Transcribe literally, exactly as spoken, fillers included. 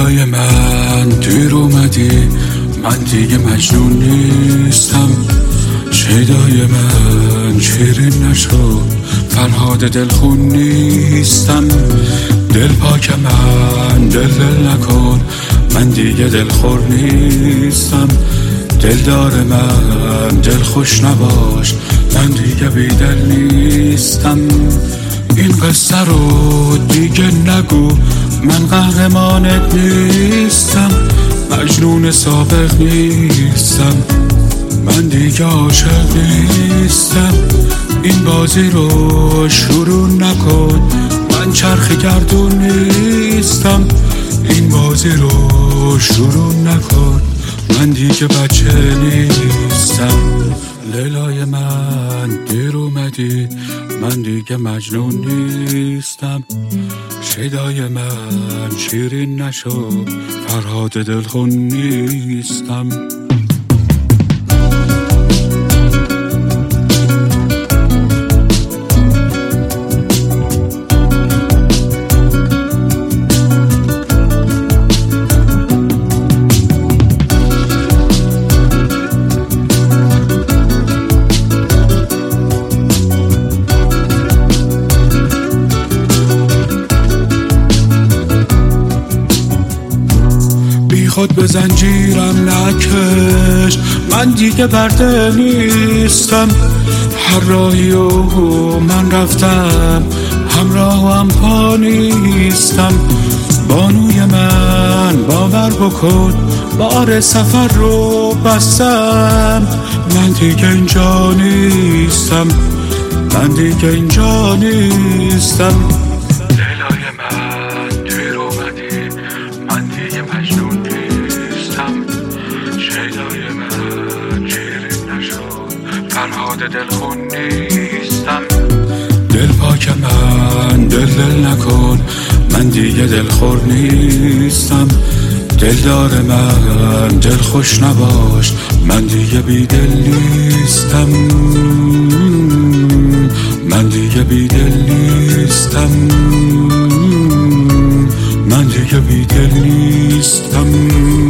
لیلای من دیر اومدی، من دیگه مجنون نیستم. شیدای من شیرین نشو، فرهاد دلخون نیستم. دل پاک من دل دل نکن، من دیگه دلخور نیستم. دلدار من دل خوش نباش، من دیگه بیدل نیستم. این قصه رو دیگه نگو، من قهرمانت نیستم. مجنون سابق نیستم، من دیگه عاشق نیستم. این بازی رو شروع نکن، من چرخ گردون نیستم. این بازی رو شروع نکن، من دیگه بچه نیستم. لیلای من دیر اومدی، من دیگه مجنون نیستم. شیدای من شیرین نشو، فرهاد دلخون نیستم. خود به زنجیرم نکش، من دیگه برده نیستم. هر راهی و من رفتم، همراه هم پا نیستم. بانوی من باور بکن، بار سفر رو بستم. من دیگه اینجا نیستم، من دیگه اینجا نیستم. لیلای من دیر اومدی، من دیگه مجنون شیدای من شیرین نشو، فرهاد دلخون نیستم. دل پاک من دل دل نکن، من دیگه دلخور نیستم. دلدار من دل خوش نباش، من دیگه بیدل نیستم. من دیگه بیدل نیستم، من دیگه بیدل نیستم.